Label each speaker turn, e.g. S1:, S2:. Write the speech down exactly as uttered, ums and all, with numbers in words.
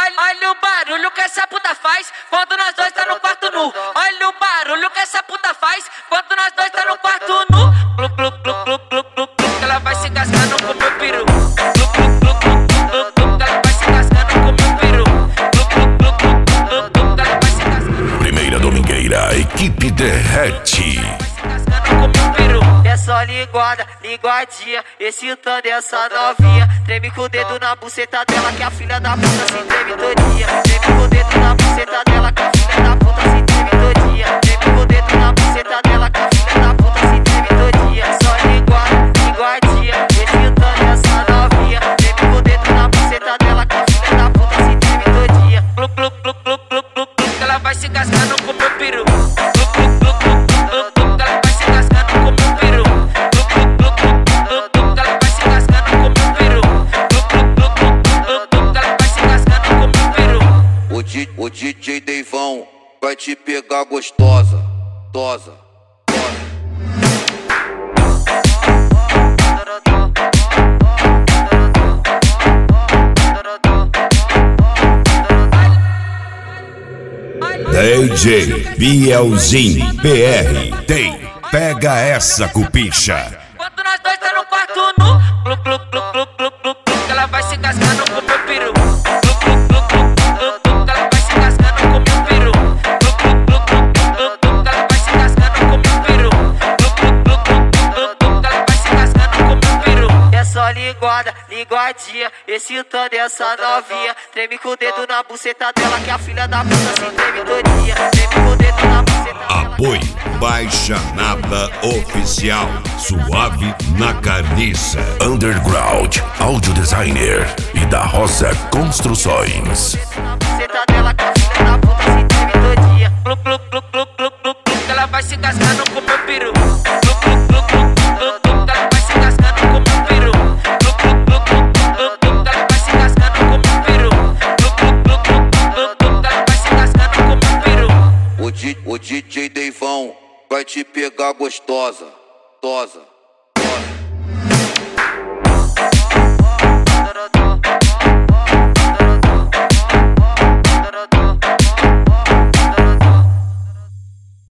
S1: Olha, olha o barulho que essa puta faz quando nós dois tá no quarto nu. Olha o barulho que essa puta faz quando nós dois tá no quarto nu. Glu, glu, glu, glu, glu, glu, glu, que ela vai se cascando com meu peru. Glu, glu, glu, glu, glu, glu, que ela vai se cascando com meu peru. Glu, glu, glu, glu, glu, que ela vai se cascando.
S2: Primeira domingueira, equipe derrete.
S1: É só linguada, linguadinha, excitando essa novinha. Treme com o dedo na buceta dela que a filha da puta se treme todinha. Treme com o dedo na buceta dela que a filha da puta se treme todinha. Treme com o dedo na buceta dela que a filha da puta se treme todinha. Só linguada, linguadinha, excitando essa novinha. Treme com o dedo na buceta dela que a filha da puta se treme todinha. Glu, glu, glu, glu, glu, glu, glu, que ela vai se cascando com meu peru. Glu, glu, glu, glu, glu, glu, que ela vai se cascando com meu peru. Glu, glu, glu, glu, glu, glu, que ela vai se cascando com meu peru. Glu, glu, glu, glu, glu, glu, que ela vai se cascando com meu peru.
S3: O, D, o D J Deivão vai te pegar gostosa, tosa, tosa.
S2: D J Bielzinho P R tem Pega Essa Cupicha.
S1: Quando nós dois tá no quarto nu, glu, glu, glu, glu, glu, glu, glu, que ela vai se cascando com meu peru. Glu, glu, glu, glu, glu, glu, que ela vai se cascando com meu peru. Glu, glu, glu, glu, glu, glu, que ela vai se cascando com meu peru. Glu, glu, glu, glu, glu, glu, que ela vai se cascando com meu peru. É só linguada, linguadinha, excitando essa novinha. Treme com o dedo na buceta dela que a filha da puta se treme todinha. Treme com o dedo na buceta dela.
S2: Apoio Baixa Nada Oficial. Suave na carniça. Underground Audio Designer e da Rosa Construções.
S1: Buceta dela que a filha da puta se treme todinha. Glu, glu, glu, glu, glu, glu, glu, que ela vai se cascando com meu peru. Glu, glu, glu, glu, glu, glu, que ela vai se cascando com meu peru. Glu, glu, glu, glu, glu, glu, que ela vai se cascando com meu peru. Glu, glu, glu, glu, glu, que ela vai se cascando com meu peru.
S3: O, D, o D J Deivão vai te pegar gostosa, tosa.